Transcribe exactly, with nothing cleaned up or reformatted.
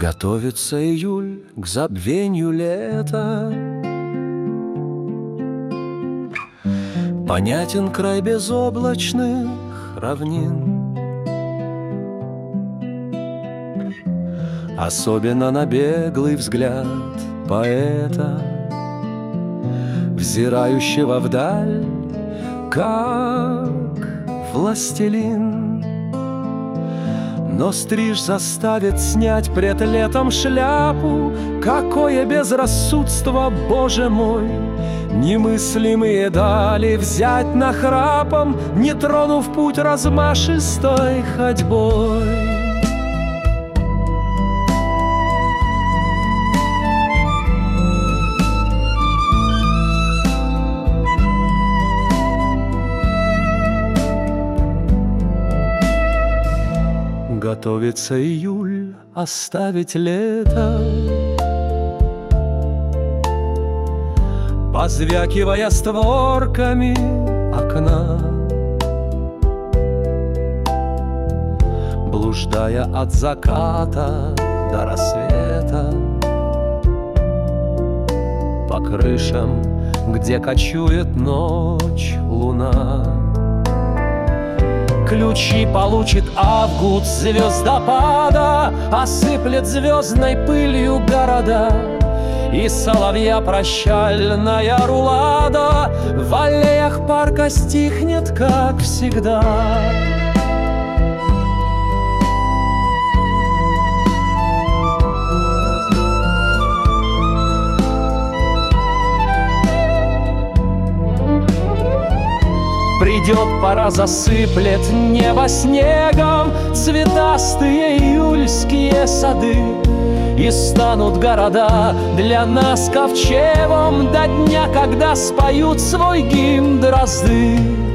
Готовится июль к забвенью лета. Понятен край безоблачных равнин, особенно на беглый взгляд поэта, взирающего вдаль, как властелин. Но стриж заставит снять пред летом шляпу. Какое безрассудство, Боже мой! Немыслимые дали взять нахрапом, не тронув путь размашистой ходьбой. Готовится июль оставить лето, позвякивая створками окна, блуждая от заката до рассвета по крышам, где кочует ночь луна. Ключи получит август звездопада, осыплет звездной пылью города, и соловья прощальная рулада в аллеях парка стихнет, как всегда. Придет пора, засыплет небо снегом цветастые июльские сады, и станут города для нас ковчегом до дня, когда споют свой гимн дрозды.